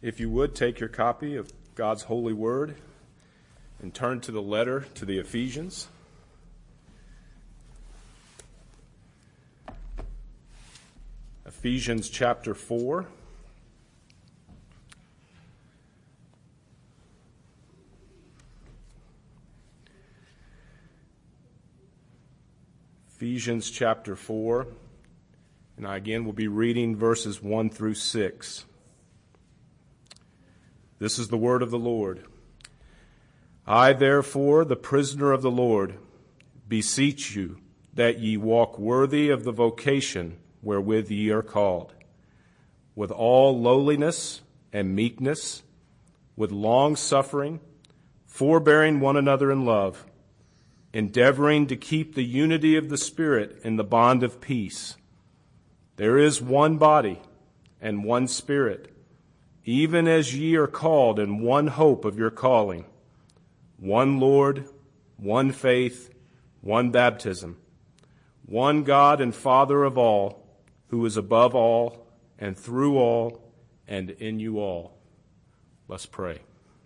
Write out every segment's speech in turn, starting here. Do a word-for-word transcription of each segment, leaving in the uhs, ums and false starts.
If you would, take your copy of God's holy word and turn to the letter to the Ephesians. Ephesians chapter four. Ephesians chapter four. And I again will be reading verses one through six. This is the word of the Lord. I, therefore, the prisoner of the Lord, beseech you that ye walk worthy of the vocation wherewith ye are called, with all lowliness and meekness, with long suffering, forbearing one another in love, endeavoring to keep the unity of the Spirit in the bond of peace. There is one body and one Spirit, even as ye are called in one hope of your calling, one Lord, one faith, one baptism, one God and Father of all, who is above all and through all and in you all. Let's pray.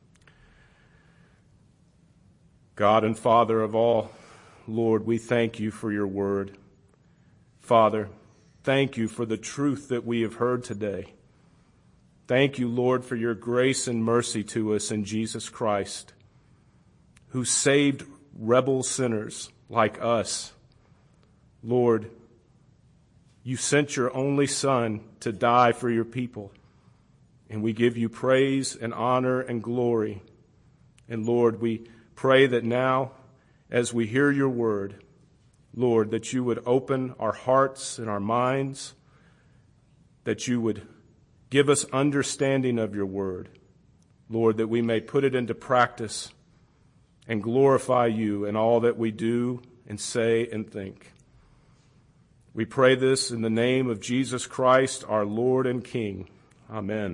God and Father of all, Lord, we thank you for your word. Father, thank you for the truth that we have heard today. Thank you, Lord, for your grace and mercy to us in Jesus Christ, who saved rebel sinners like us. Lord, you sent your only Son to die for your people, and we give you praise and honor and glory. And Lord, we pray that now, as we hear your word, Lord, that you would open our hearts and our minds, that you would give us understanding of your word, Lord, that we may put it into practice and glorify you in all that we do and say and think. We pray this in the name of Jesus Christ, our Lord and King. Amen.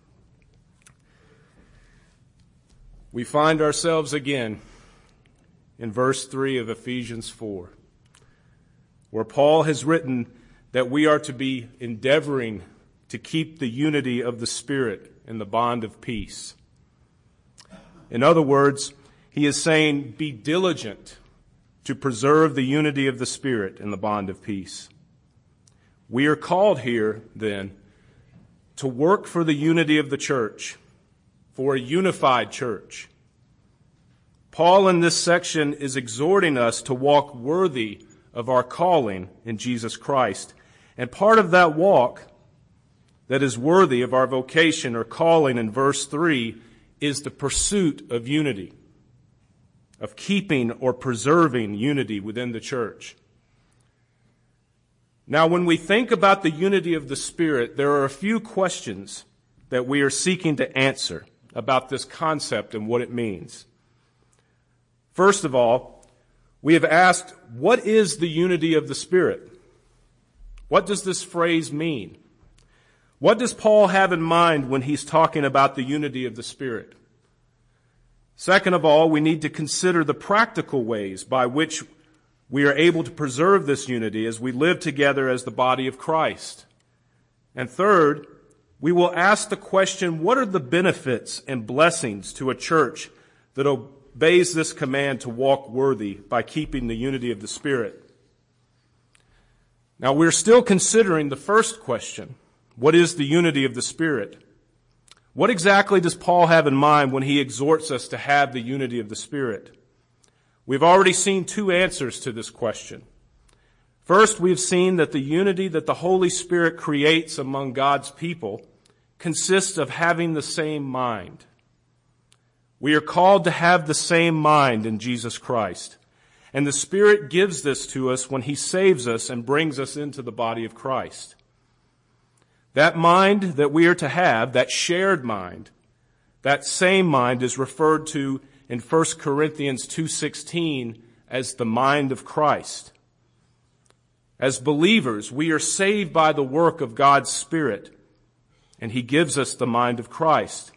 We find ourselves again in verse three of Ephesians four, where Paul has written that we are to be endeavoring to keep the unity of the Spirit in the bond of peace. In other words, he is saying, be diligent to preserve the unity of the Spirit in the bond of peace. We are called here, then, to work for the unity of the church, for a unified church. Paul in this section is exhorting us to walk worthy of our calling in Jesus Christ. And part of that walk that is worthy of our vocation or calling in verse three is the pursuit of unity, of keeping or preserving unity within the church. Now, when we think about the unity of the Spirit, there are a few questions that we are seeking to answer about this concept and what it means. First of all, we have asked, what is the unity of the Spirit? What does this phrase mean? What does Paul have in mind when he's talking about the unity of the Spirit? Second of all, we need to consider the practical ways by which we are able to preserve this unity as we live together as the body of Christ. And third, we will ask the question, what are the benefits and blessings to a church that obeys this command to walk worthy by keeping the unity of the Spirit? Now, we're still considering the first question. What is the unity of the Spirit? What exactly does Paul have in mind when he exhorts us to have the unity of the Spirit? We've already seen two answers to this question. First, we've seen that the unity that the Holy Spirit creates among God's people consists of having the same mind. We are called to have the same mind in Jesus Christ. And the Spirit gives this to us when he saves us and brings us into the body of Christ. That mind that we are to have, that shared mind, that same mind is referred to in First Corinthians two sixteen as the mind of Christ. As believers, we are saved by the work of God's Spirit, and he gives us the mind of Christ.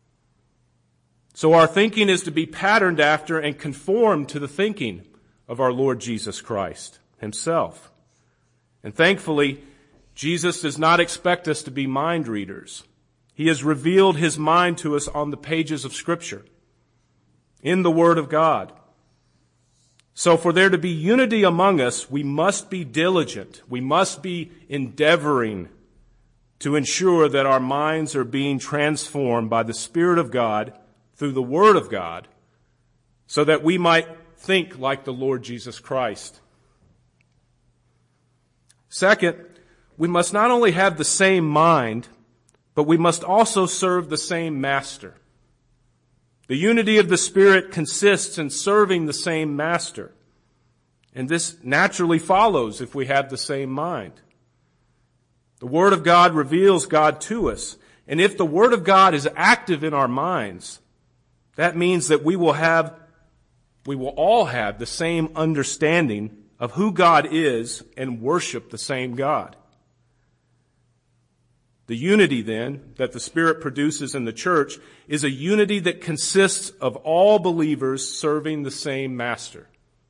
So our thinking is to be patterned after and conformed to the thinking of our Lord Jesus Christ himself. And thankfully, Jesus does not expect us to be mind readers. He has revealed His mind to us on the pages of Scripture, in the Word of God. So for there to be unity among us, we must be diligent. We must be endeavoring to ensure that our minds are being transformed by the Spirit of God through the Word of God, so that we might think like the Lord Jesus Christ. Second, we must not only have the same mind, but we must also serve the same master. The unity of the Spirit consists in serving the same master. And this naturally follows if we have the same mind. The Word of God reveals God to us. And if the Word of God is active in our minds, that means that we will have, we will all have the same understanding of who God is and worship the same God. The unity, then, that the Spirit produces in the church is a unity that consists of all believers serving the same master.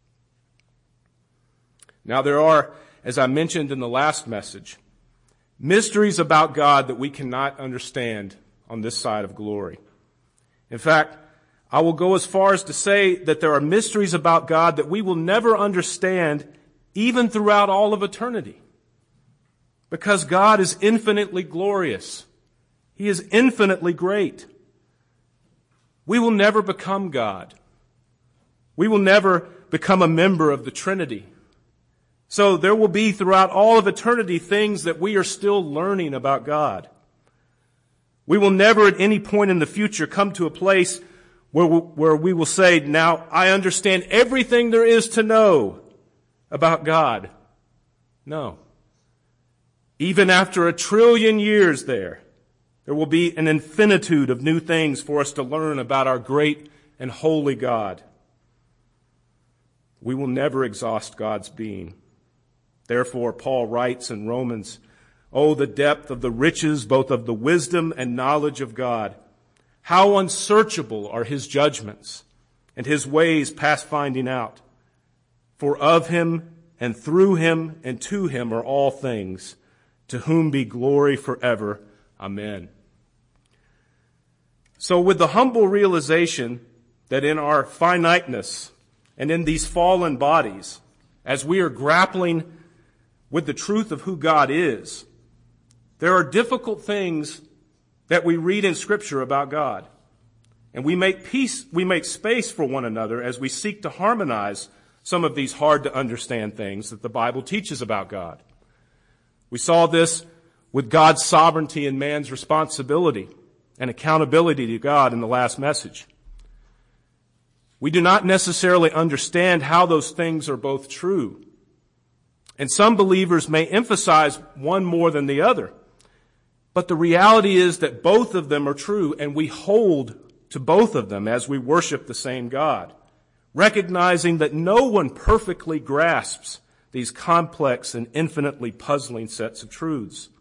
Now, there are, as I mentioned in the last message, mysteries about God that we cannot understand on this side of glory. In fact, I will go as far as to say that there are mysteries about God that we will never understand even throughout all of eternity. Because God is infinitely glorious. He is infinitely great. We will never become God. We will never become a member of the Trinity. So there will be throughout all of eternity things that we are still learning about God. We will never at any point in the future come to a place where we, where we will say, now I understand everything there is to know about God. No. Even after a trillion years there, there will be an infinitude of new things for us to learn about our great and holy God. We will never exhaust God's being. Therefore, Paul writes in Romans, "Oh, the depth of the riches, both of the wisdom and knowledge of God. How unsearchable are His judgments, and His ways past finding out. For of Him, and through Him, and to Him are all things, to whom be glory forever. Amen." So with the humble realization that in our finiteness and in these fallen bodies, as we are grappling with the truth of who God is, there are difficult things that we read in Scripture about God. And we make peace, we make space for one another as we seek to harmonize some of these hard to understand things that the Bible teaches about God. We saw this with God's sovereignty and man's responsibility and accountability to God in the last message. We do not necessarily understand how those things are both true. And some believers may emphasize one more than the other. But the reality is that both of them are true, and we hold to both of them as we worship the same God, recognizing that no one perfectly grasps these complex and infinitely puzzling sets of truths.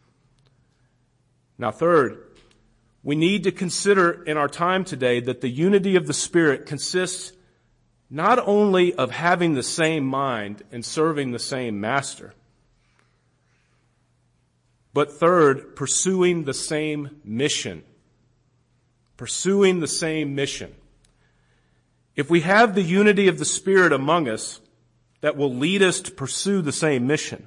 Now, third, we need to consider in our time today that the unity of the Spirit consists not only of having the same mind and serving the same master, but third, pursuing the same mission. Pursuing the same mission. If we have the unity of the Spirit among us, that will lead us to pursue the same mission.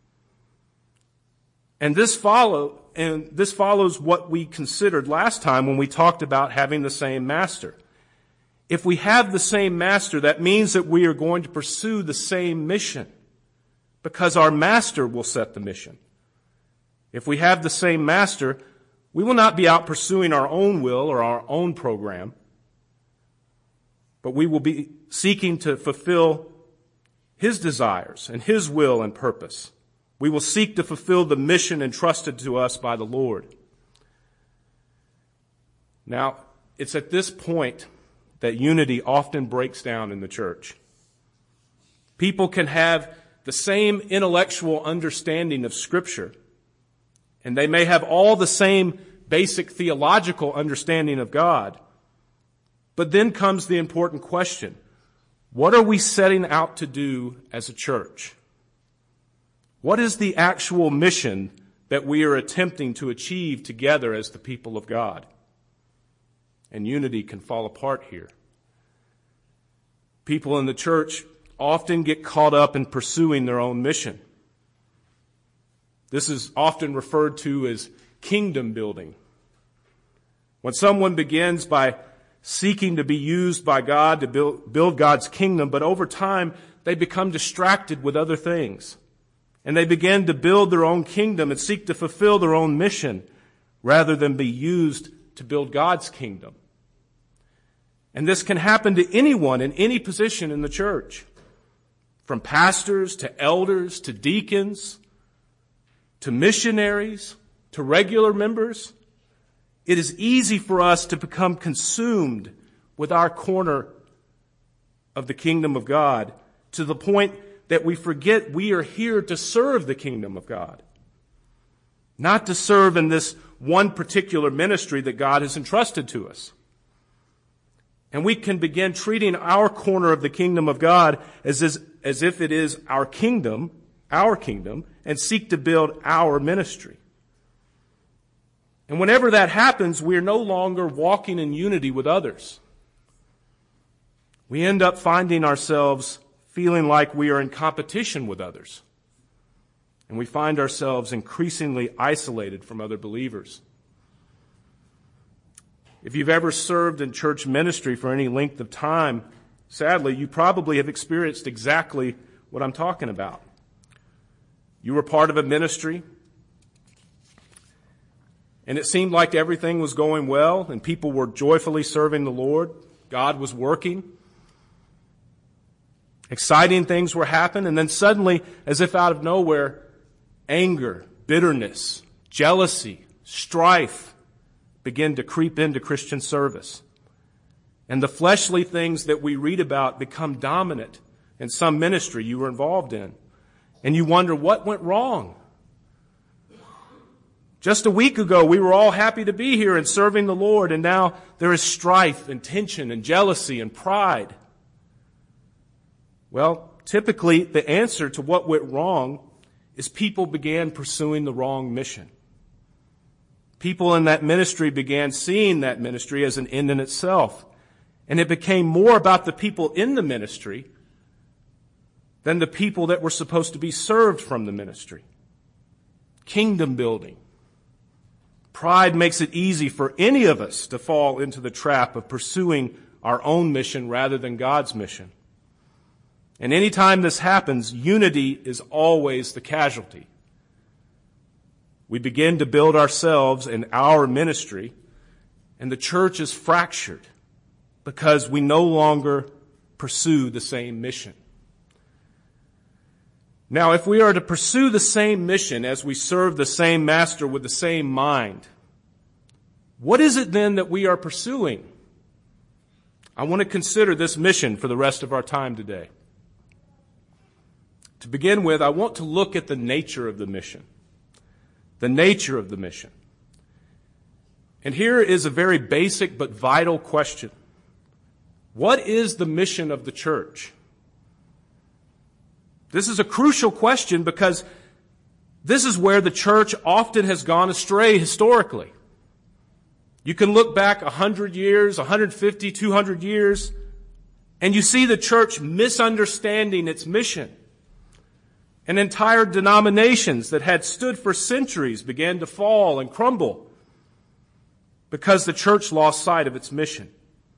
And this follow, and this follows what we considered last time when we talked about having the same master. If we have the same master, that means that we are going to pursue the same mission, because our master will set the mission. If we have the same master, we will not be out pursuing our own will or our own program, but we will be seeking to fulfill His desires and His will and purpose. We will seek to fulfill the mission entrusted to us by the Lord. Now, it's at this point that unity often breaks down in the church. People can have the same intellectual understanding of Scripture, and they may have all the same basic theological understanding of God. But then comes the important question: what are we setting out to do as a church? What is the actual mission that we are attempting to achieve together as the people of God. And unity can fall apart here. People in the church often get caught up in pursuing their own mission. This is often referred to as kingdom building. When someone begins by seeking to be used by God to build, build God's kingdom, but over time they become distracted with other things. And they begin to build their own kingdom and seek to fulfill their own mission rather than be used to build God's kingdom. And this can happen to anyone in any position in the church, from pastors to elders to deacons to missionaries to regular members. It is easy for us to become consumed with our corner of the kingdom of God to the point that we forget we are here to serve the kingdom of God, not to serve in this one particular ministry that God has entrusted to us. And we can begin treating our corner of the kingdom of God as, as, as if it is our kingdom, our kingdom, and seek to build our ministry. And whenever that happens, we are no longer walking in unity with others. We end up finding ourselves feeling like we are in competition with others. And we find ourselves increasingly isolated from other believers. If you've ever served in church ministry for any length of time, sadly, you probably have experienced exactly what I'm talking about. You were part of a ministry, and it seemed like everything was going well, and people were joyfully serving the Lord. God was working. Exciting things were happening, and then suddenly, as if out of nowhere, anger, bitterness, jealousy, strife begin to creep into Christian service. And the fleshly things that we read about become dominant in some ministry you were involved in. And you wonder, what went wrong? Just a week ago, we were all happy to be here and serving the Lord, and now there is strife and tension and jealousy and pride. Well, typically the answer to what went wrong is people began pursuing the wrong mission. People in that ministry began seeing that ministry as an end in itself. And it became more about the people in the ministry than the people that were supposed to be served from the ministry. Kingdom building. Pride makes it easy for any of us to fall into the trap of pursuing our own mission rather than God's mission. And anytime this happens, unity is always the casualty. We begin to build ourselves and our ministry, and the church is fractured because we no longer pursue the same mission. Now, if we are to pursue the same mission as we serve the same master with the same mind, what is it then that we are pursuing? I want to consider this mission for the rest of our time today. To begin with, I want to look at the nature of the mission. The nature of the mission. And here is a very basic but vital question. What is the mission of the church? This is a crucial question because this is where the church often has gone astray historically. You can look back one hundred years, one hundred fifty, two hundred years, and you see the church misunderstanding its mission. And entire denominations that had stood for centuries began to fall and crumble because the church lost sight of its mission.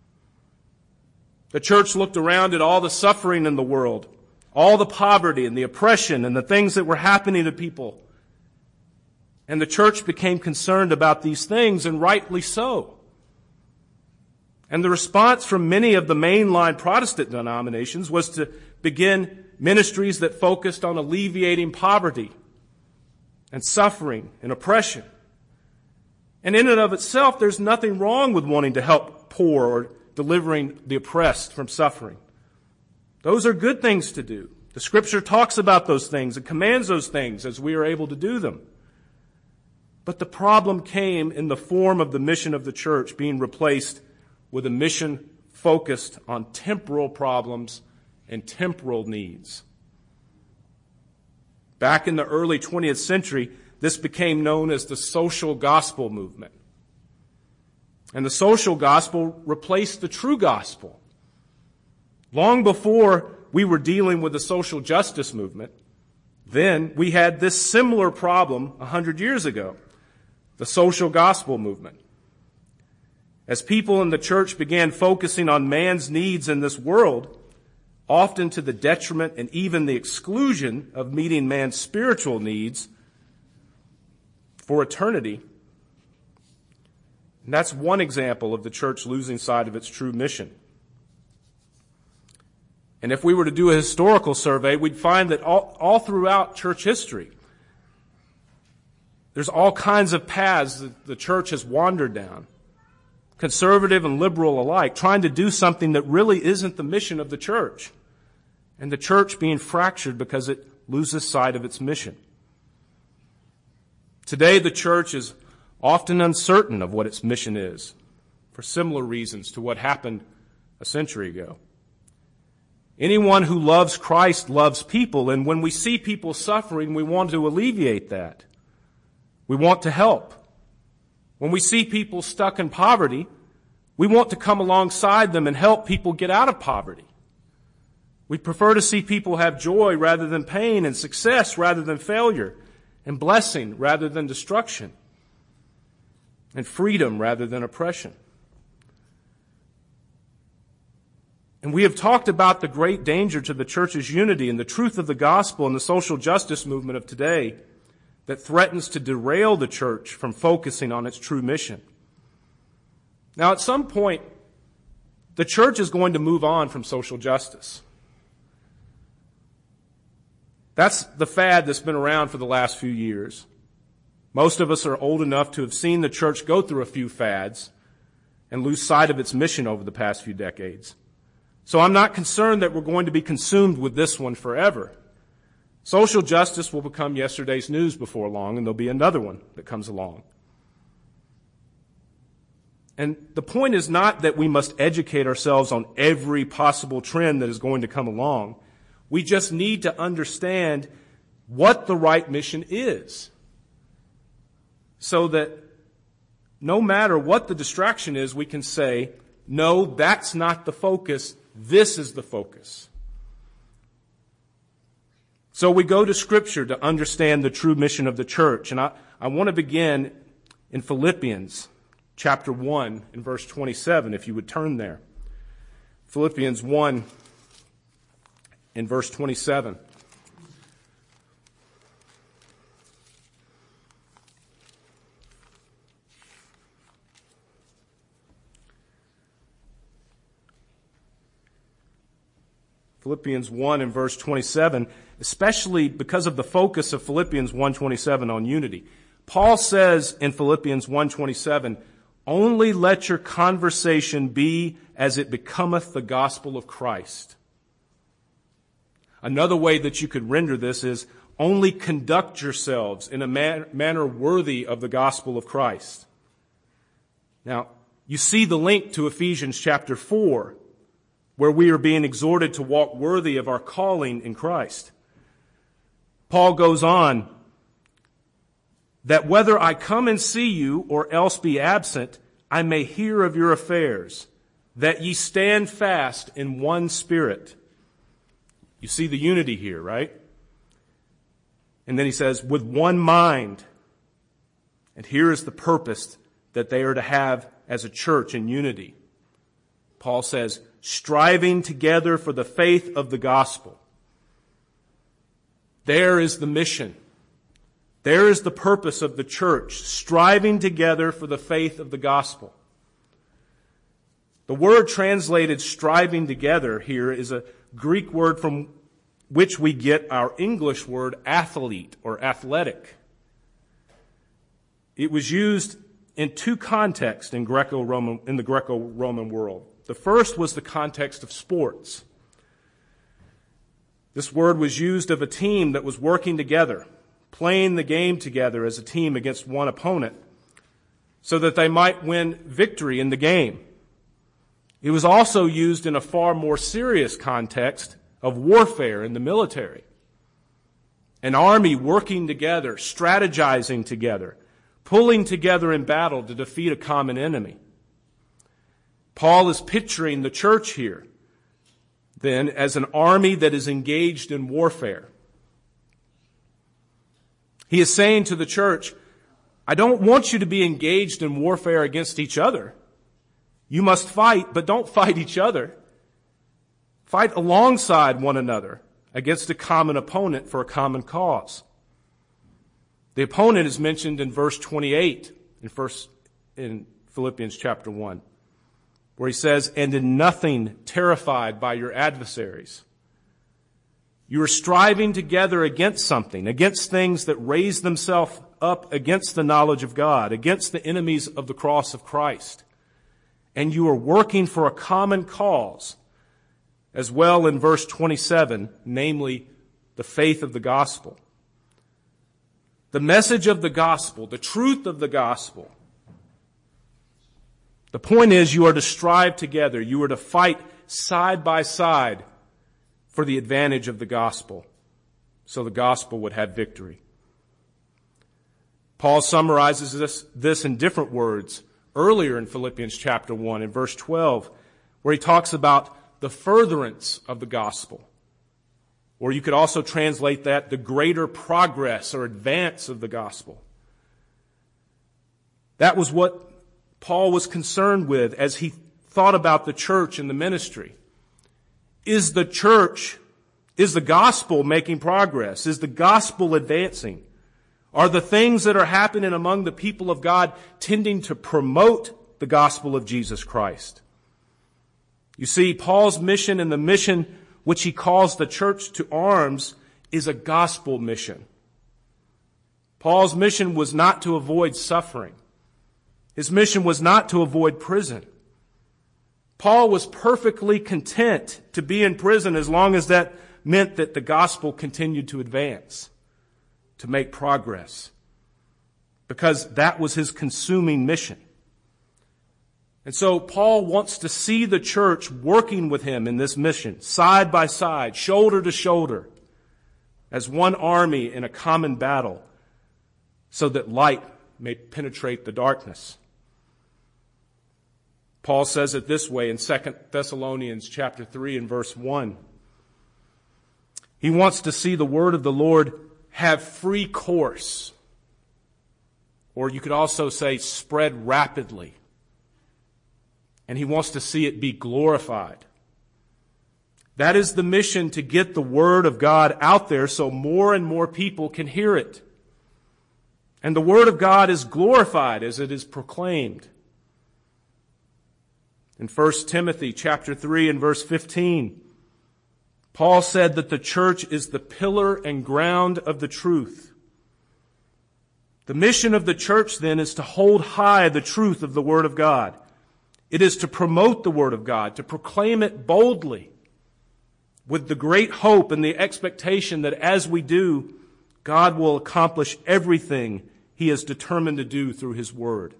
The church looked around at all the suffering in the world, all the poverty and the oppression and the things that were happening to people. And the church became concerned about these things, and rightly so. And the response from many of the mainline Protestant denominations was to begin ministries that focused on alleviating poverty and suffering and oppression. And in and of itself, there's nothing wrong with wanting to help poor or delivering the oppressed from suffering. Those are good things to do. The Scripture talks about those things and commands those things as we are able to do them. But the problem came in the form of the mission of the church being replaced with a mission focused on temporal problems and temporal needs. Back in the early twentieth century, this became known as the social gospel movement. And the social gospel replaced the true gospel. Long before we were dealing with the social justice movement, then we had this similar problem a hundred years ago, the social gospel movement. As people in the church began focusing on man's needs in this world, often to the detriment and even the exclusion of meeting man's spiritual needs for eternity, and that's one example of the church losing sight of its true mission. And if we were to do a historical survey, we'd find that all, all throughout church history, there's all kinds of paths that the church has wandered down, conservative and liberal alike, trying to do something that really isn't the mission of the church, and the church being fractured because it loses sight of its mission. Today, the church is often uncertain of what its mission is, for similar reasons to what happened a century ago. Anyone who loves Christ loves people, and when we see people suffering, we want to alleviate that. We want to help. When we see people stuck in poverty, we want to come alongside them and help people get out of poverty. We prefer to see people have joy rather than pain, and success rather than failure, and blessing rather than destruction, and freedom rather than oppression. And we have talked about the great danger to the church's unity and the truth of the gospel and the social justice movement of today that threatens to derail the church from focusing on its true mission. Now, at some point, the church is going to move on from social justice. That's the fad that's been around for the last few years. Most of us are old enough to have seen the church go through a few fads and lose sight of its mission over the past few decades. So I'm not concerned that we're going to be consumed with this one forever. Social justice will become yesterday's news before long, and there'll be another one that comes along. And the point is not that we must educate ourselves on every possible trend that is going to come along. We just need to understand what the right mission is, so that no matter what the distraction is, we can say, no, that's not the focus. This is the focus. So we go to Scripture to understand the true mission of the church. And I, I want to begin in Philippians chapter one and verse twenty-seven, if you would turn there. Philippians one and verse twenty-seven. Philippians one and verse twenty-seven, especially because of the focus of Philippians one twenty-seven on unity. Paul says in Philippians one twenty-seven, only let your conversation be as it becometh the gospel of Christ. Another way that you could render this is, only conduct yourselves in a man- manner worthy of the gospel of Christ. Now, you see the link to Ephesians chapter four, where we are being exhorted to walk worthy of our calling in Christ. Paul goes on, that whether I come and see you or else be absent, I may hear of your affairs, that ye stand fast in one spirit. You see the unity here, right? And then he says, with one mind. And here is the purpose that they are to have as a church in unity. Paul says, striving together for the faith of the gospel. There is the mission. There is the purpose of the church, striving together for the faith of the gospel. The word translated striving together here is a Greek word from which we get our English word athlete or athletic. It was used in two contexts in Greco-Roman, in the Greco-Roman world. The first was the context of sports. This word was used of a team that was working together, playing the game together as a team against one opponent, so that they might win victory in the game. It was also used in a far more serious context of warfare in the military. An army working together, strategizing together, pulling together in battle to defeat a common enemy. Paul is picturing the church here, then, as an army that is engaged in warfare. He is saying to the church, I don't want you to be engaged in warfare against each other. You must fight, but don't fight each other. Fight alongside one another against a common opponent for a common cause. The opponent is mentioned in verse twenty-eight in, first, in Philippians chapter one, where he says, and in nothing terrified by your adversaries. You are striving together against something, against things that raise themselves up against the knowledge of God, against the enemies of the cross of Christ. And you are working for a common cause, as well in verse twenty-seven, namely the faith of the gospel. The message of the gospel, the truth of the gospel. The point is, you are to strive together. You are to fight side by side for the advantage of the gospel, so the gospel would have victory. Paul summarizes this, this in different words earlier in Philippians chapter one, in verse twelve, where he talks about the furtherance of the gospel. Or you could also translate that, the greater progress or advance of the gospel. That was what Paul was concerned with as he thought about the church and the ministry. Is the church, is the gospel making progress? Is the gospel advancing? Are the things that are happening among the people of God tending to promote the gospel of Jesus Christ? You see, Paul's mission and the mission which he calls the church to arms is a gospel mission. Paul's mission was not to avoid suffering. His mission was not to avoid prison. Paul was perfectly content to be in prison as long as that meant that the gospel continued to advance, to make progress, because that was his consuming mission. And so Paul wants to see the church working with him in this mission, side by side, shoulder to shoulder, as one army in a common battle, so that light may penetrate the darkness. Paul says it this way in Second Thessalonians chapter three and verse one. He wants to see the word of the Lord have free course. Or you could also say spread rapidly. And he wants to see it be glorified. That is the mission, to get the word of God out there so more and more people can hear it. And the word of God is glorified as it is proclaimed. In First Timothy chapter three and verse fifteen, Paul said that the church is the pillar and ground of the truth. The mission of the church then is to hold high the truth of the word of God. It is to promote the word of God, to proclaim it boldly, with the great hope and the expectation that as we do, God will accomplish everything he has determined to do through his word.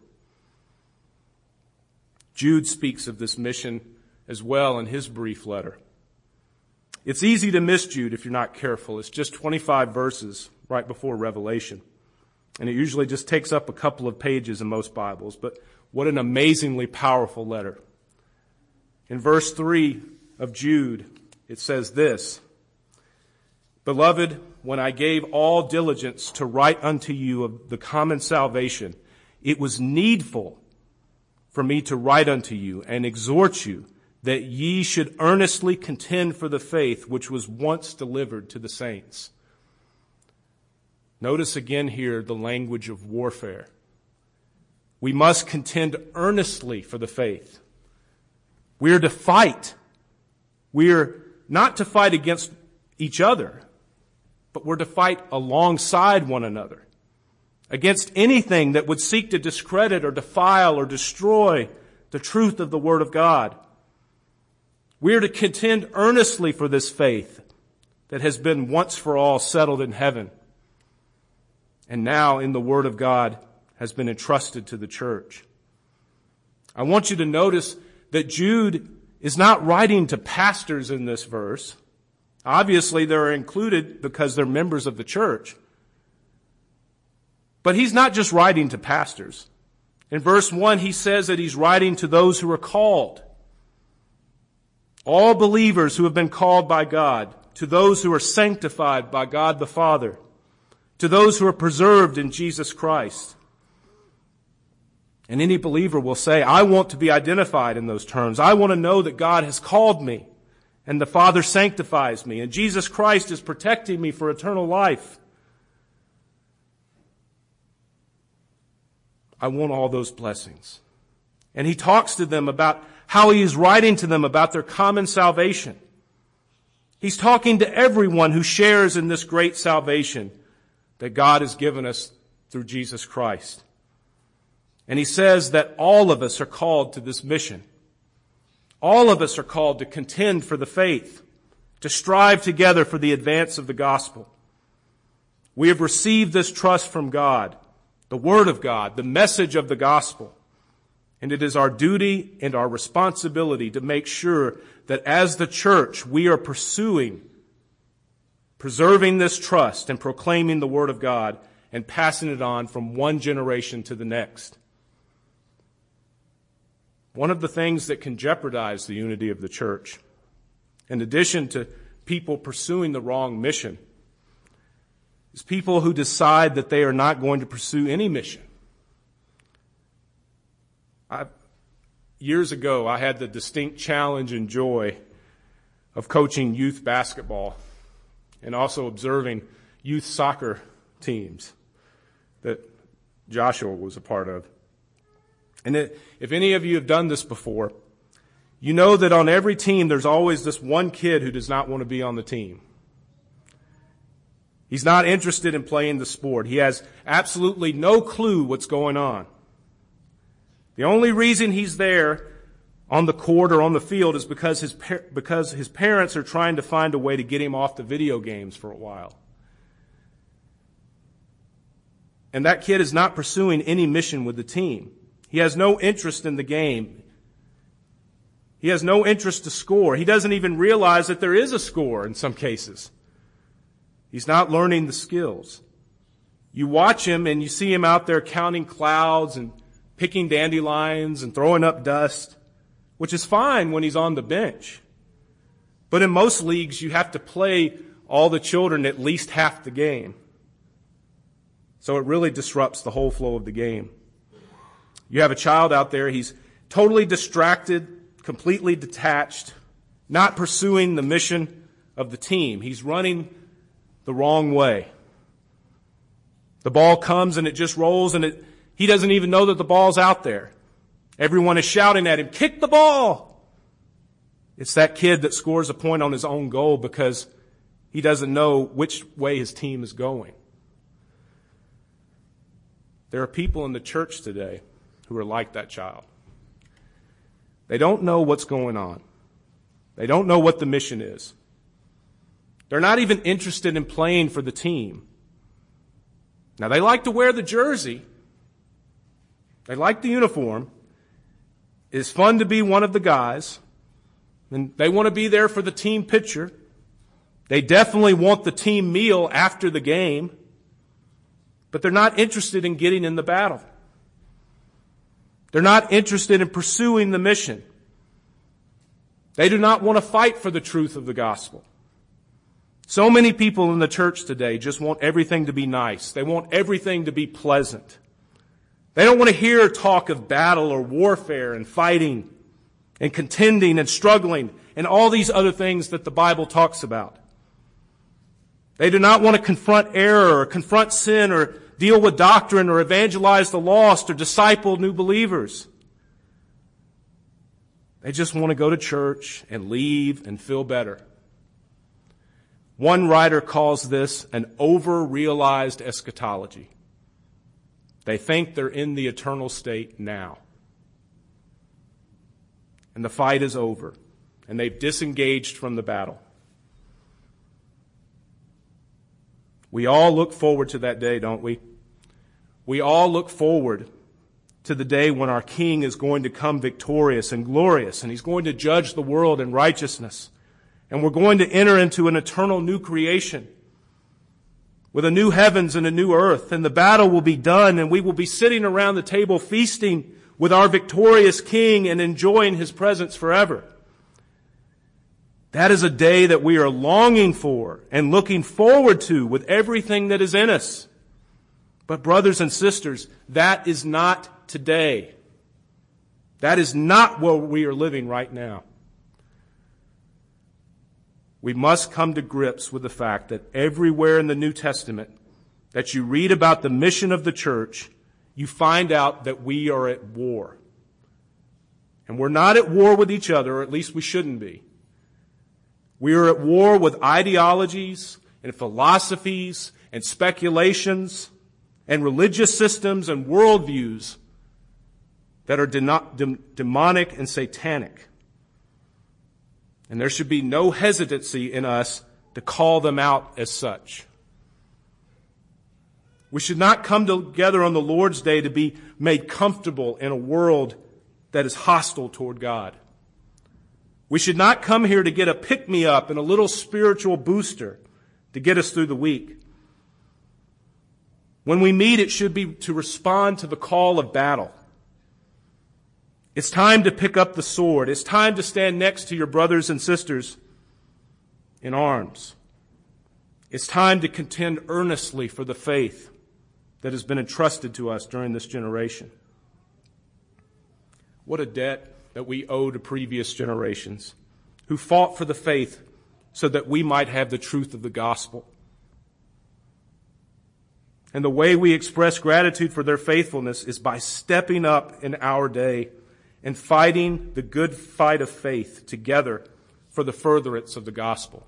Jude speaks of this mission as well in his brief letter. It's easy to miss Jude if you're not careful. It's just twenty-five verses right before Revelation. And it usually just takes up a couple of pages in most Bibles. But what an amazingly powerful letter. In verse three of Jude, it says this, Beloved, when I gave all diligence to write unto you of the common salvation, it was needful for me to write unto you and exhort you that ye should earnestly contend for the faith which was once delivered to the saints. Notice again here the language of warfare. We must contend earnestly for the faith. We are to fight. We are not to fight against each other, but we're to fight alongside one another, against anything that would seek to discredit or defile or destroy the truth of the Word of God. We are to contend earnestly for this faith that has been once for all settled in heaven, and now in the Word of God has been entrusted to the church. I want you to notice that Jude is not writing to pastors in this verse. Obviously, they're included because they're members of the church. But he's not just writing to pastors. In verse one, he says that he's writing to those who are called. All believers who have been called by God, to those who are sanctified by God the Father, to those who are preserved in Jesus Christ. And any believer will say, I want to be identified in those terms. I want to know that God has called me and the Father sanctifies me and Jesus Christ is protecting me for eternal life. I want all those blessings. And he talks to them about how he is writing to them about their common salvation. He's talking to everyone who shares in this great salvation that God has given us through Jesus Christ. And he says that all of us are called to this mission. All of us are called to contend for the faith, to strive together for the advance of the gospel. We have received this trust from God, the Word of God, the message of the gospel. And it is our duty and our responsibility to make sure that as the church we are pursuing, preserving this trust and proclaiming the Word of God and passing it on from one generation to the next. One of the things that can jeopardize the unity of the church, in addition to people pursuing the wrong mission, is people who decide that they are not going to pursue any mission. I, years ago, I had the distinct challenge and joy of coaching youth basketball and also observing youth soccer teams that Joshua was a part of. And it, if any of you have done this before, you know that on every team there's always this one kid who does not want to be on the team. He's not interested in playing the sport. He has absolutely no clue what's going on. The only reason he's there on the court or on the field is because his par- because his parents are trying to find a way to get him off the video games for a while. And that kid is not pursuing any mission with the team. He has no interest in the game. He has no interest to score. He doesn't even realize that there is a score in some cases. He's not learning the skills. You watch him and you see him out there counting clouds and picking dandelions and throwing up dust, which is fine when he's on the bench. But in most leagues, you have to play all the children at least half the game. So it really disrupts the whole flow of the game. You have a child out there, he's totally distracted, completely detached, not pursuing the mission of the team. He's running the wrong way. The ball comes and it just rolls and it, he doesn't even know that the ball's out there. Everyone is shouting at him, kick the ball! It's that kid that scores a point on his own goal because he doesn't know which way his team is going. There are people in the church today who are like that child. They don't know what's going on. They don't know what the mission is. They're not even interested in playing for the team. Now, they like to wear the jersey. They like the uniform. It's fun to be one of the guys. And they want to be there for the team picture. They definitely want the team meal after the game. But they're not interested in getting in the battle. They're not interested in pursuing the mission. They do not want to fight for the truth of the gospel. So many people in the church today just want everything to be nice. They want everything to be pleasant. They don't want to hear talk of battle or warfare and fighting and contending and struggling and all these other things that the Bible talks about. They do not want to confront error or confront sin or deal with doctrine or evangelize the lost or disciple new believers. They just want to go to church and leave and feel better. One writer calls this an over-realized eschatology. They think they're in the eternal state now. And the fight is over. And they've disengaged from the battle. We all look forward to that day, don't we? We all look forward to the day when our King is going to come victorious and glorious, and He's going to judge the world in righteousness. And we're going to enter into an eternal new creation with a new heavens and a new earth. And the battle will be done, and we will be sitting around the table feasting with our victorious King and enjoying His presence forever. That is a day that we are longing for and looking forward to with everything that is in us. But brothers and sisters, that is not today. That is not where we are living right now. We must come to grips with the fact that everywhere in the New Testament that you read about the mission of the church, you find out that we are at war. And we're not at war with each other, or at least we shouldn't be. We are at war with ideologies and philosophies and speculations and religious systems and worldviews that are de- demonic and satanic. And there should be no hesitancy in us to call them out as such. We should not come together on the Lord's Day to be made comfortable in a world that is hostile toward God. We should not come here to get a pick-me-up and a little spiritual booster to get us through the week. When we meet, it should be to respond to the call of battle. It's time to pick up the sword. It's time to stand next to your brothers and sisters in arms. It's time to contend earnestly for the faith that has been entrusted to us during this generation. What a debt that we owe to previous generations who fought for the faith so that we might have the truth of the gospel. And the way we express gratitude for their faithfulness is by stepping up in our day and fighting the good fight of faith together for the furtherance of the gospel.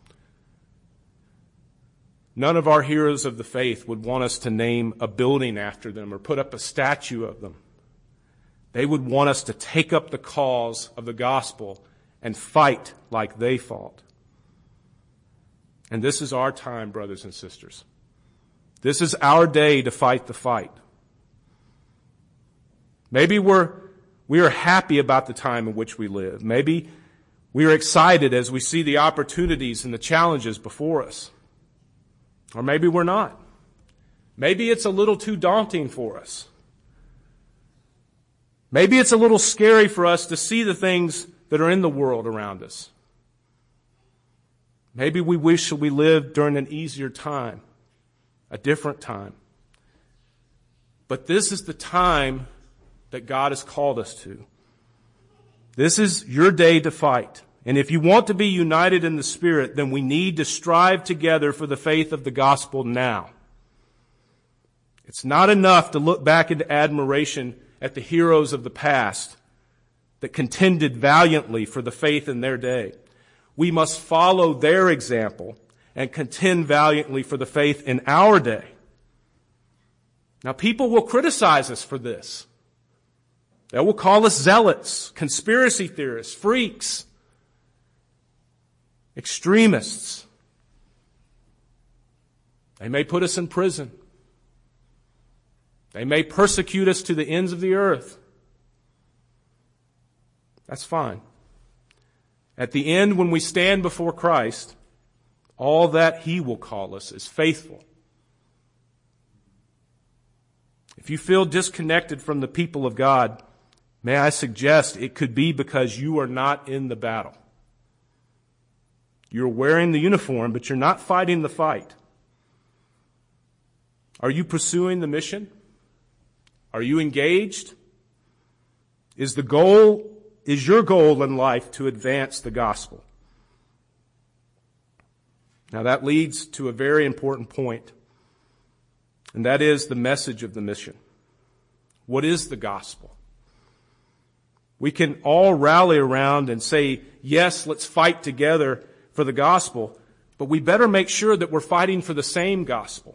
None of our heroes of the faith would want us to name a building after them or put up a statue of them. They would want us to take up the cause of the gospel and fight like they fought. And this is our time, brothers and sisters. This is our day to fight the fight. Maybe we're, we are happy about the time in which we live. Maybe we are excited as we see the opportunities and the challenges before us. Or maybe we're not. Maybe it's a little too daunting for us. Maybe it's a little scary for us to see the things that are in the world around us. Maybe we wish we lived during an easier time, a different time. But this is the time that God has called us to. This is your day to fight. And if you want to be united in the Spirit, then we need to strive together for the faith of the gospel now. It's not enough to look back into admiration at the heroes of the past that contended valiantly for the faith in their day. We must follow their example and contend valiantly for the faith in our day. Now, people will criticize us for this. They will call us zealots, conspiracy theorists, freaks, extremists. They may put us in prison. They may persecute us to the ends of the earth. That's fine. At the end, when we stand before Christ, all that He will call us is faithful. If you feel disconnected from the people of God, may I suggest it could be because you are not in the battle. You're wearing the uniform, but you're not fighting the fight. Are you pursuing the mission? Are you engaged? Is the goal, is your goal in life to advance the gospel? Now that leads to a very important point, and that is the message of the mission. What is the gospel? We can all rally around and say, yes, let's fight together for the gospel, but we better make sure that we're fighting for the same gospel.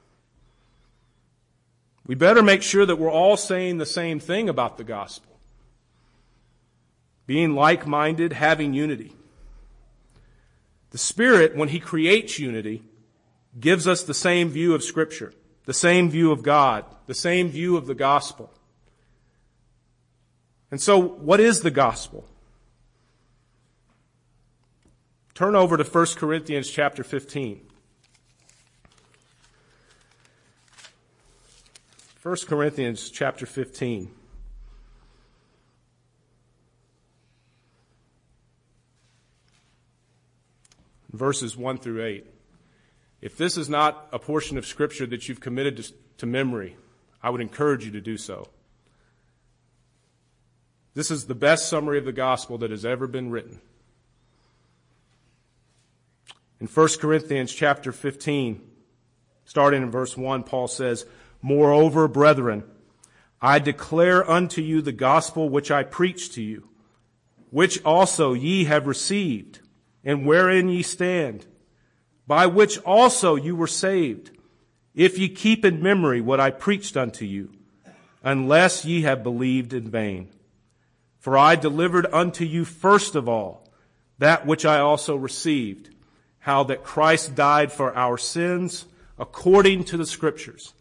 We better make sure that we're all saying the same thing about the gospel. Being like-minded, having unity. The Spirit, when He creates unity, gives us the same view of Scripture, the same view of God, the same view of the gospel. And so, what is the gospel? Turn over to First Corinthians chapter fifteen. First Corinthians chapter fifteen. Verses one through eight. If this is not a portion of Scripture that you've committed to, to memory, I would encourage you to do so. This is the best summary of the gospel that has ever been written. In First Corinthians chapter fifteen, starting in verse one, Paul says, "Moreover, brethren, I declare unto you the gospel which I preached to you, which also ye have received, and wherein ye stand, by which also you were saved, if ye keep in memory what I preached unto you, unless ye have believed in vain. For I delivered unto you first of all that which I also received, how that Christ died for our sins according to the Scriptures."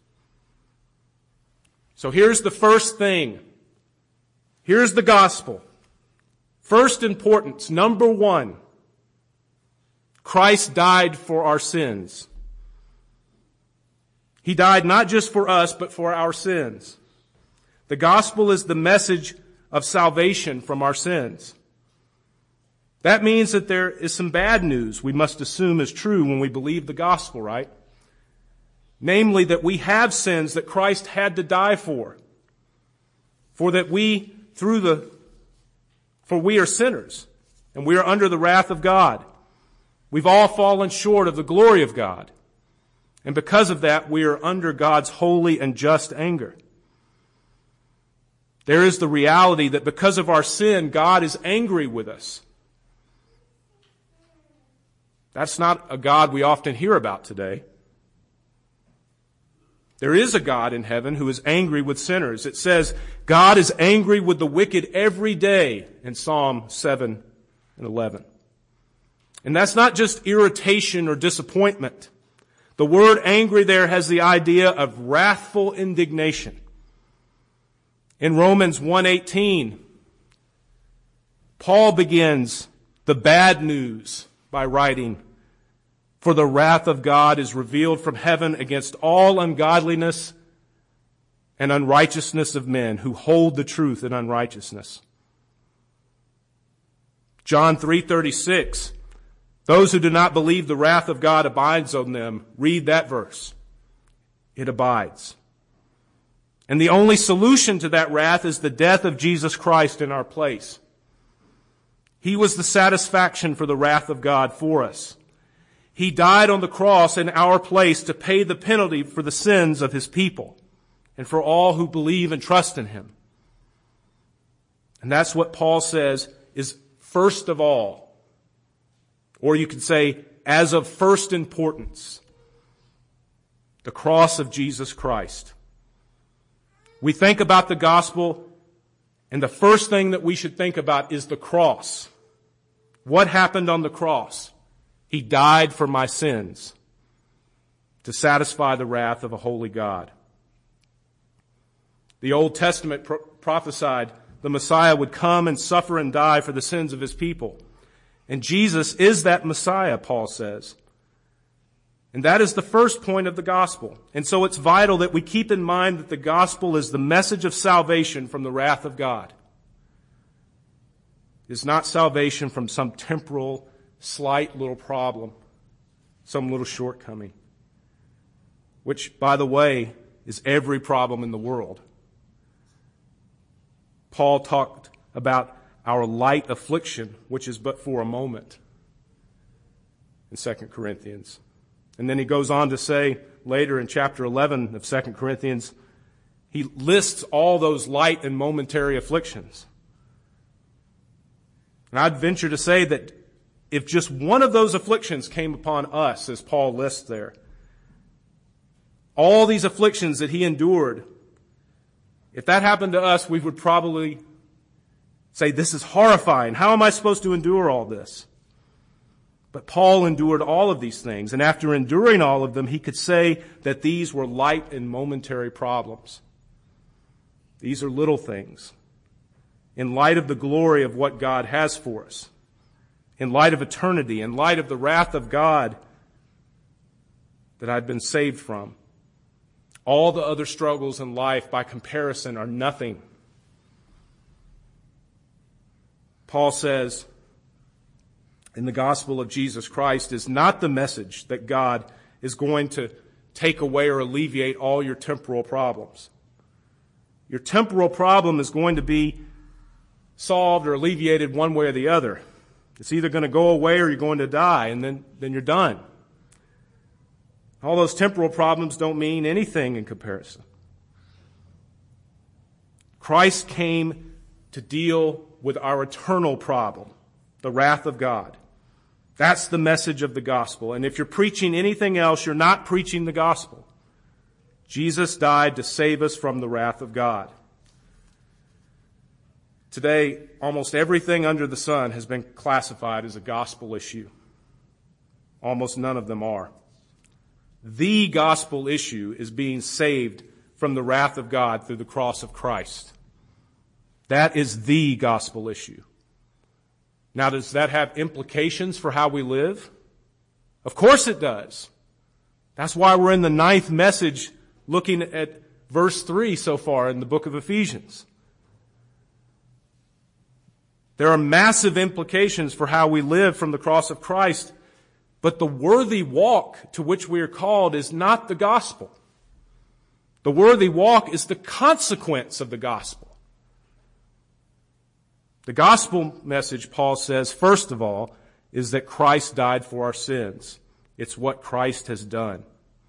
So here's the first thing. Here's the gospel. First importance, number one. Christ died for our sins. He died not just for us, but for our sins. The gospel is the message of salvation from our sins. That means that there is some bad news we must assume is true when we believe the gospel, right? Namely, that we have sins that Christ had to die for. For that we, through the, for we are sinners, and we are under the wrath of God. We've all fallen short of the glory of God. And because of that, we are under God's holy and just anger. There is the reality that because of our sin, God is angry with us. That's not a God we often hear about today. There is a God in heaven who is angry with sinners. It says God is angry with the wicked every day in Psalm seven and eleven. And that's not just irritation or disappointment. The word angry there has the idea of wrathful indignation. In Romans one eighteen, Paul begins the bad news by writing, "For the wrath of God is revealed from heaven against all ungodliness and unrighteousness of men who hold the truth in unrighteousness." John three thirty-six, "Those who do not believe the wrath of God abides on them." Read that verse. It abides. And the only solution to that wrath is the death of Jesus Christ in our place. He was the satisfaction for the wrath of God for us. He died on the cross in our place to pay the penalty for the sins of His people and for all who believe and trust in Him. And that's what Paul says is first of all, or you could say as of first importance, the cross of Jesus Christ. We think about the gospel, and the first thing that we should think about is the cross. What happened on the cross? He died for my sins to satisfy the wrath of a holy God. The Old Testament pro- prophesied the Messiah would come and suffer and die for the sins of His people. And Jesus is that Messiah, Paul says. And that is the first point of the gospel. And so it's vital that we keep in mind that the gospel is the message of salvation from the wrath of God. It's not salvation from some temporal, slight little problem, some little shortcoming, which, by the way, is every problem in the world. Paul talked about our light affliction, which is but for a moment, in Second Corinthians. And then he goes on to say later in chapter eleven of Second Corinthians, he lists all those light and momentary afflictions. And I'd venture to say that if just one of those afflictions came upon us, as Paul lists there, all these afflictions that he endured, if that happened to us, we would probably say, this is horrifying. How am I supposed to endure all this? But Paul endured all of these things, and after enduring all of them, he could say that these were light and momentary problems. These are little things in light of the glory of what God has for us, in light of eternity, in light of the wrath of God that I'd been saved from. All the other struggles in life, by comparison, are nothing. Paul says, in the gospel of Jesus Christ is not the message that God is going to take away or alleviate all your temporal problems. Your temporal problem is going to be solved or alleviated one way or the other. It's either going to go away or you're going to die, and then, then you're done. All those temporal problems don't mean anything in comparison. Christ came to deal with our eternal problem, the wrath of God. That's the message of the gospel. And if you're preaching anything else, you're not preaching the gospel. Jesus died to save us from the wrath of God. Today, almost everything under the sun has been classified as a gospel issue. Almost none of them are. The gospel issue is being saved from the wrath of God through the cross of Christ. That is the gospel issue. Now, does that have implications for how we live? Of course it does. That's why we're in the ninth message looking at verse three so far in the book of Ephesians. There are massive implications for how we live from the cross of Christ, but the worthy walk to which we are called is not the gospel. The worthy walk is the consequence of the gospel. The gospel message, Paul says, first of all, is that Christ died for our sins. It's what Christ has done.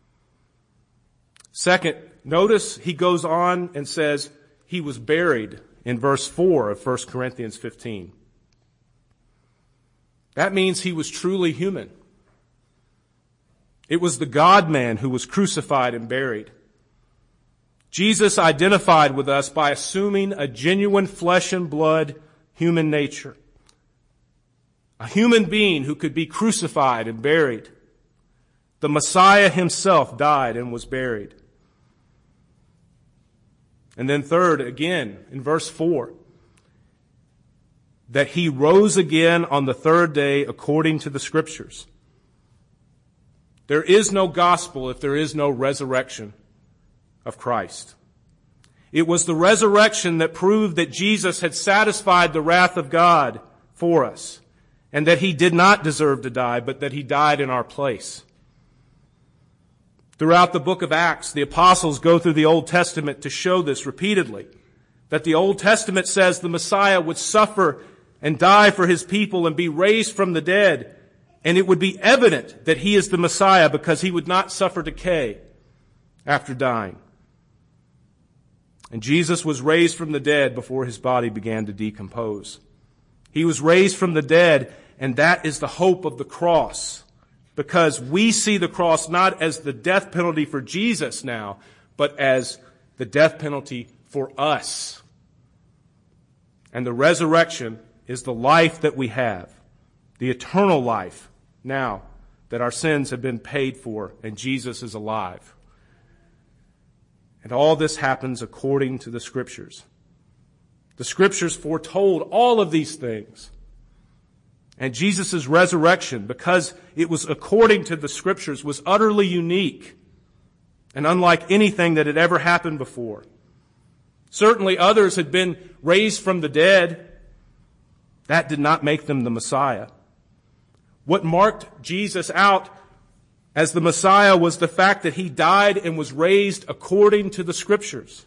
Second, notice he goes on and says he was buried in verse four of First Corinthians fifteen. That means he was truly human. It was the God-man who was crucified and buried. Jesus identified with us by assuming a genuine flesh and blood human nature. A human being who could be crucified and buried. The Messiah himself died and was buried. And then third, again, in verse four, that he rose again on the third day according to the Scriptures. There is no gospel if there is no resurrection of Christ. It was the resurrection that proved that Jesus had satisfied the wrath of God for us, and that he did not deserve to die, but that he died in our place. Throughout the book of Acts, the apostles go through the Old Testament to show this repeatedly, that the Old Testament says the Messiah would suffer and die for his people and be raised from the dead, and it would be evident that he is the Messiah because he would not suffer decay after dying. And Jesus was raised from the dead before his body began to decompose. He was raised from the dead, and that is the hope of the cross. Because we see the cross not as the death penalty for Jesus now, but as the death penalty for us. And the resurrection is the life that we have, the eternal life now that our sins have been paid for and Jesus is alive. And all this happens according to the Scriptures. The Scriptures foretold all of these things. And Jesus' resurrection, because it was according to the Scriptures, was utterly unique and unlike anything that had ever happened before. Certainly others had been raised from the dead. That did not make them the Messiah. What marked Jesus out as the Messiah was the fact that he died and was raised according to the Scriptures.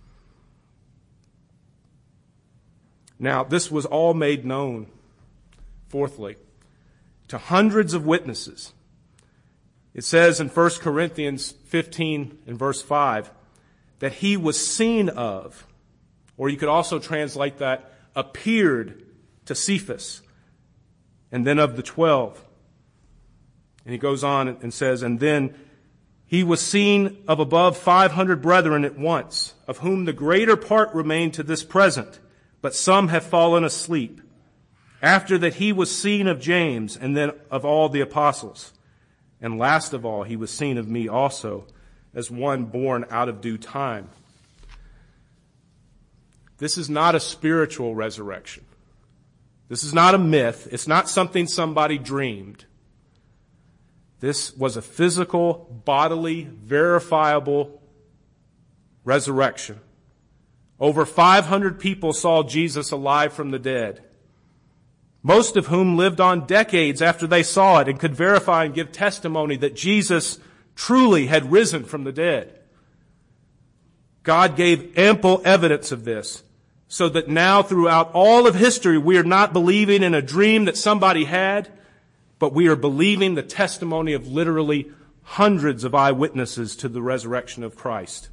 Now, this was all made known, fourthly, to hundreds of witnesses. It says in First Corinthians fifteen and verse five that he was seen of, or you could also translate that, appeared to Cephas, and then of the twelve. And he goes on and says, and then he was seen of above five hundred brethren at once, of whom the greater part remain to this present, but some have fallen asleep. After that he was seen of James, and then of all the apostles. And last of all, he was seen of me also, as one born out of due time. This is not a spiritual resurrection. This is not a myth. It's not something somebody dreamed. This was a physical, bodily, verifiable resurrection. Over five hundred people saw Jesus alive from the dead, most of whom lived on decades after they saw it and could verify and give testimony that Jesus truly had risen from the dead. God gave ample evidence of this, so that now throughout all of history we are not believing in a dream that somebody had, but we are believing the testimony of literally hundreds of eyewitnesses to the resurrection of Christ.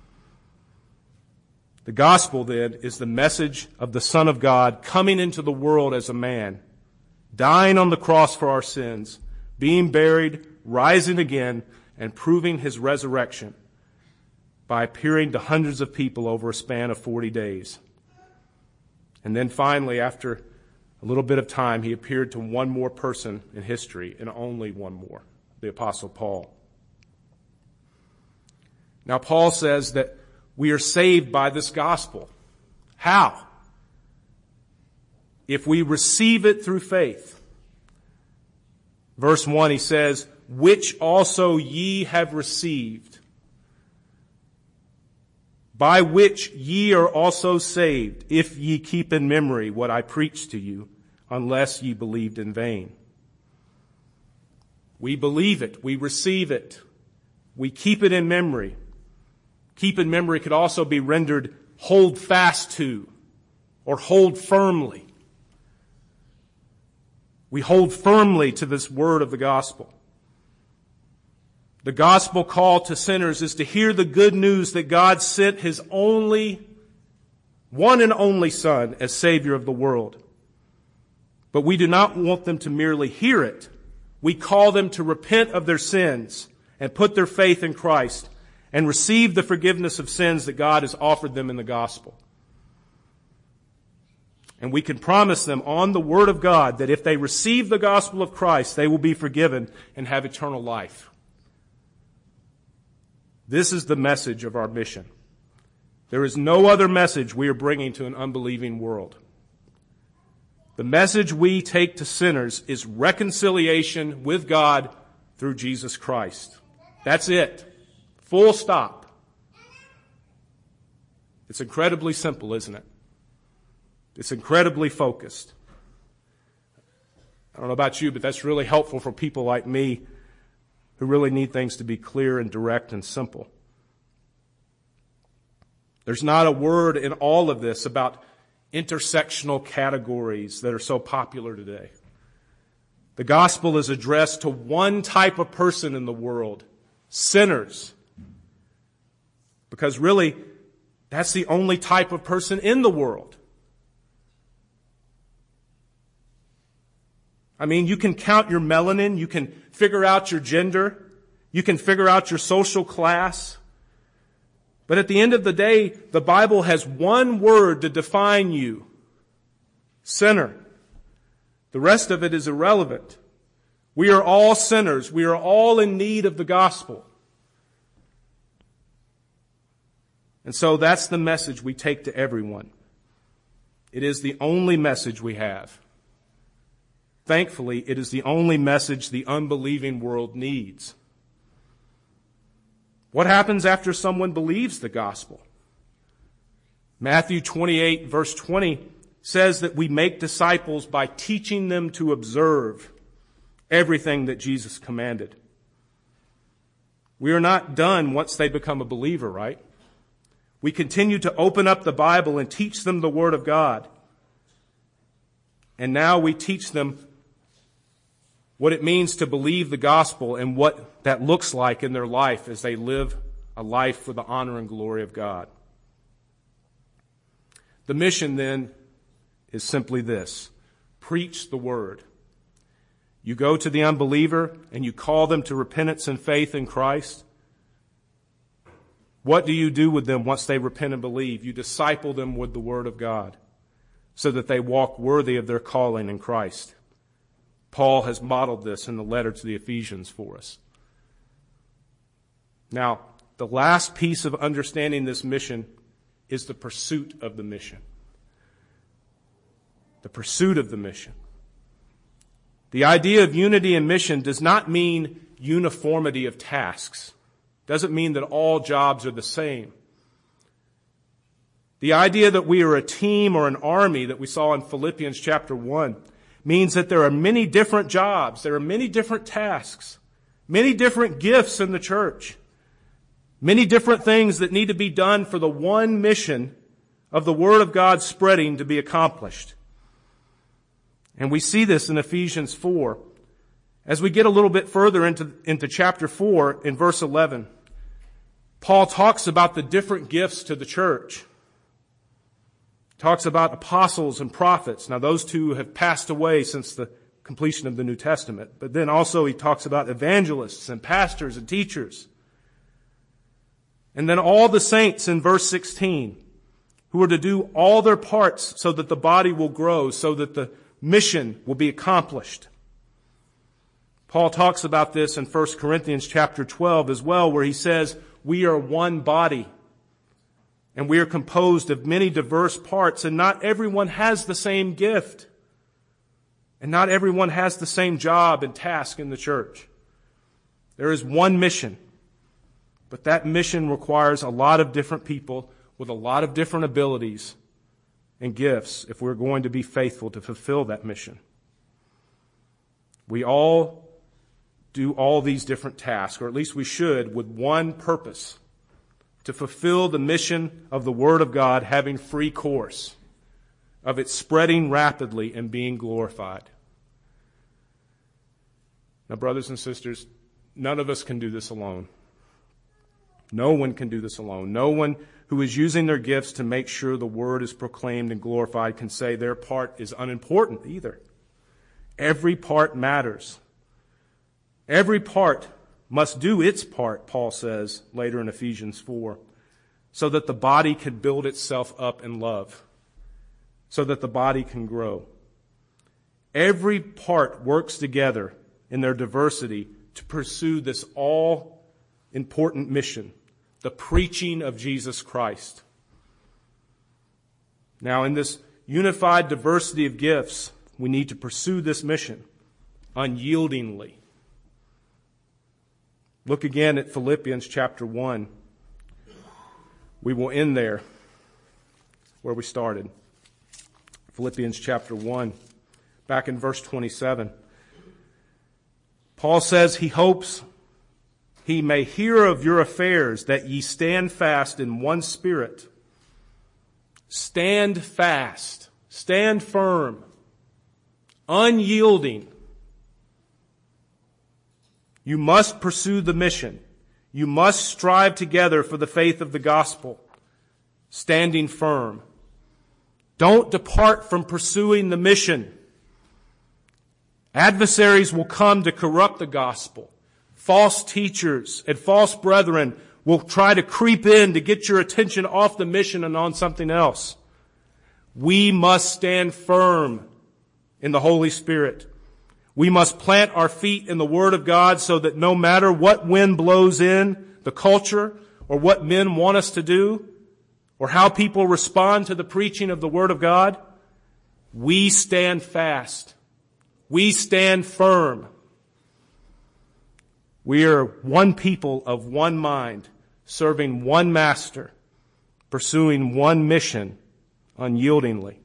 The gospel, then, is the message of the Son of God coming into the world as a man, dying on the cross for our sins, being buried, rising again, and proving his resurrection by appearing to hundreds of people over a span of forty days. And then finally, after a little bit of time, he appeared to one more person in history, and only one more, the Apostle Paul. Now, Paul says that we are saved by this gospel. How? If we receive it through faith. Verse one, he says, which also ye have received, by which ye are also saved, if ye keep in memory what I preached to you, unless ye believed in vain. We believe it. We receive it. We keep it in memory. Keep in memory could also be rendered hold fast to or hold firmly. We hold firmly to this word of the gospel. The gospel call to sinners is to hear the good news that God sent his only, one and only Son as Savior of the world. But we do not want them to merely hear it. We call them to repent of their sins and put their faith in Christ and receive the forgiveness of sins that God has offered them in the gospel. And we can promise them on the word of God that if they receive the gospel of Christ, they will be forgiven and have eternal life. This is the message of our mission. There is no other message we are bringing to an unbelieving world. The message we take to sinners is reconciliation with God through Jesus Christ. That's it. Full stop. It's incredibly simple, isn't it? It's incredibly focused. I don't know about you, but that's really helpful for people like me who really need things to be clear and direct and simple. There's not a word in all of this about intersectional categories that are so popular today. The gospel is addressed to one type of person in the world, sinners. Because really, that's the only type of person in the world. I mean, you can count your melanin, you can figure out your gender, you can figure out your social class. But at the end of the day, the Bible has one word to define you: sinner. The rest of it is irrelevant. We are all sinners. We are all in need of the gospel. And so that's the message we take to everyone. It is the only message we have. Thankfully, it is the only message the unbelieving world needs. What happens after someone believes the gospel? Matthew twenty-eight, verse twenty says that we make disciples by teaching them to observe everything that Jesus commanded. We are not done once they become a believer, right? We continue to open up the Bible and teach them the Word of God. And now we teach them what it means to believe the gospel and what that looks like in their life as they live a life for the honor and glory of God. The mission then is simply this: preach the word. You go to the unbeliever and you call them to repentance and faith in Christ. What do you do with them once they repent and believe? You disciple them with the word of God so that they walk worthy of their calling in Christ. Paul has modeled this in the letter to the Ephesians for us. Now, the last piece of understanding this mission is the pursuit of the mission. the pursuit of the mission. The idea of unity in mission does not mean uniformity of tasks. Doesn't mean that all jobs are the same. The idea that we are a team or an army that we saw in Philippians chapter one means that there are many different jobs, there are many different tasks, many different gifts in the church, many different things that need to be done for the one mission of the Word of God spreading to be accomplished. And we see this in Ephesians four. As we get a little bit further into, into chapter four, in verse eleven, Paul talks about the different gifts to the church. Talks about apostles and prophets. Now those two have passed away since the completion of the New Testament. But then also he talks about evangelists and pastors and teachers. And then all the saints in verse sixteen, who are to do all their parts so that the body will grow, so that the mission will be accomplished. Paul talks about this in First Corinthians chapter twelve as well, where he says, we are one body, and we are composed of many diverse parts, and not everyone has the same gift. And not everyone has the same job and task in the church. There is one mission, but that mission requires a lot of different people with a lot of different abilities and gifts if we're going to be faithful to fulfill that mission. We all do all these different tasks, or at least we should, with one purpose: to fulfill the mission of the Word of God having free course, of it spreading rapidly and being glorified. Now, brothers and sisters, none of us can do this alone. No one can do this alone. No one who is using their gifts to make sure the Word is proclaimed and glorified can say their part is unimportant either. Every part matters. Every part must do its part, Paul says later in Ephesians four, so that the body can build itself up in love, so that the body can grow. Every part works together in their diversity to pursue this all-important mission, the preaching of Jesus Christ. Now, in this unified diversity of gifts, we need to pursue this mission unyieldingly. Look again at Philippians chapter one. We will end there where we started. Philippians chapter one, back in verse twenty-seven. Paul says he hopes he may hear of your affairs, that ye stand fast in one spirit. Stand fast. Stand firm. Unyielding. You must pursue the mission. You must strive together for the faith of the gospel, standing firm. Don't depart from pursuing the mission. Adversaries will come to corrupt the gospel. False teachers and false brethren will try to creep in to get your attention off the mission and on something else. We must stand firm in the Holy Spirit. We must plant our feet in the Word of God so that no matter what wind blows in the culture or what men want us to do or how people respond to the preaching of the Word of God, we stand fast. We stand firm. We are one people of one mind, serving one master, pursuing one mission unyieldingly.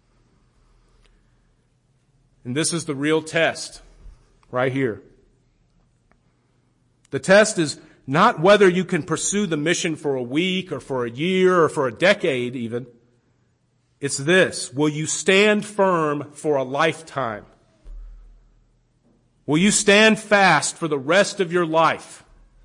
And this is the real test right here. The test is not whether you can pursue the mission for a week or for a year or for a decade even. It's this: will you stand firm for a lifetime? Will you stand fast for the rest of your life?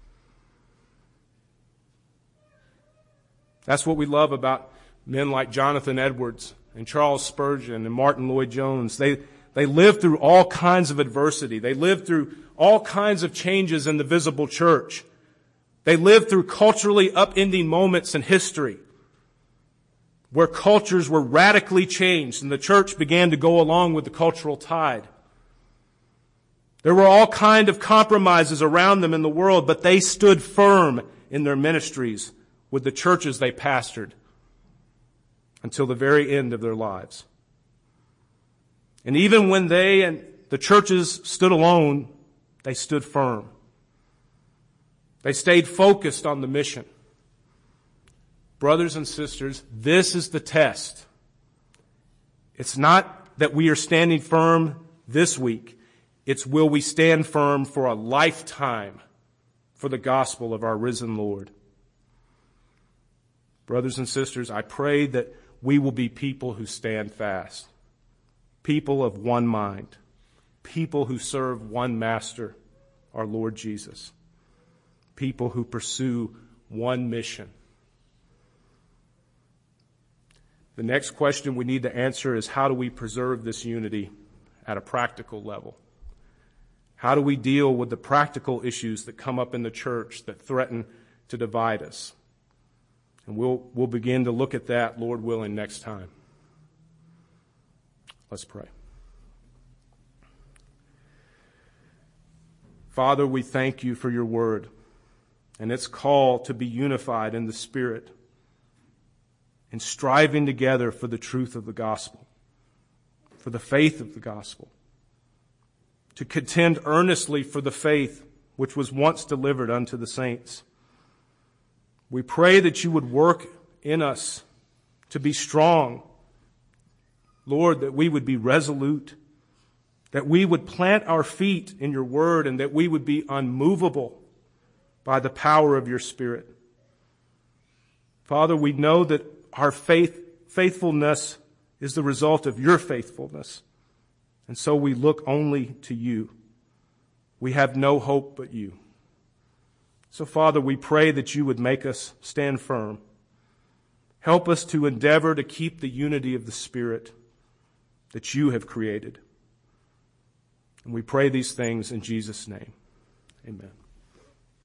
That's what we love about men like Jonathan Edwards and Charles Spurgeon and Martin Lloyd-Jones. They They lived through all kinds of adversity. They lived through all kinds of changes in the visible church. They lived through culturally upending moments in history where cultures were radically changed and the church began to go along with the cultural tide. There were all kinds of compromises around them in the world, but they stood firm in their ministries with the churches they pastored until the very end of their lives. And even when they and the churches stood alone, they stood firm. They stayed focused on the mission. Brothers and sisters, this is the test. It's not that we are standing firm this week. It's will we stand firm for a lifetime for the gospel of our risen Lord. Brothers and sisters, I pray that we will be people who stand fast, people of one mind, people who serve one master, our Lord Jesus, people who pursue one mission. The next question we need to answer is, how do we preserve this unity at a practical level? How do we deal with the practical issues that come up in the church that threaten to divide us? And we'll, we'll begin to look at that, Lord willing, next time. Let's pray. Father, we thank you for your word and its call to be unified in the Spirit and striving together for the truth of the gospel, for the faith of the gospel, to contend earnestly for the faith which was once delivered unto the saints. We pray that you would work in us to be strong, Lord, that we would be resolute, that we would plant our feet in your word, and that we would be unmovable by the power of your Spirit. Father, we know that our faith, faithfulness is the result of your faithfulness. And so we look only to you. We have no hope but you. So, Father, we pray that you would make us stand firm. Help us to endeavor to keep the unity of the Spirit that you have created. And we pray these things in Jesus' name. Amen.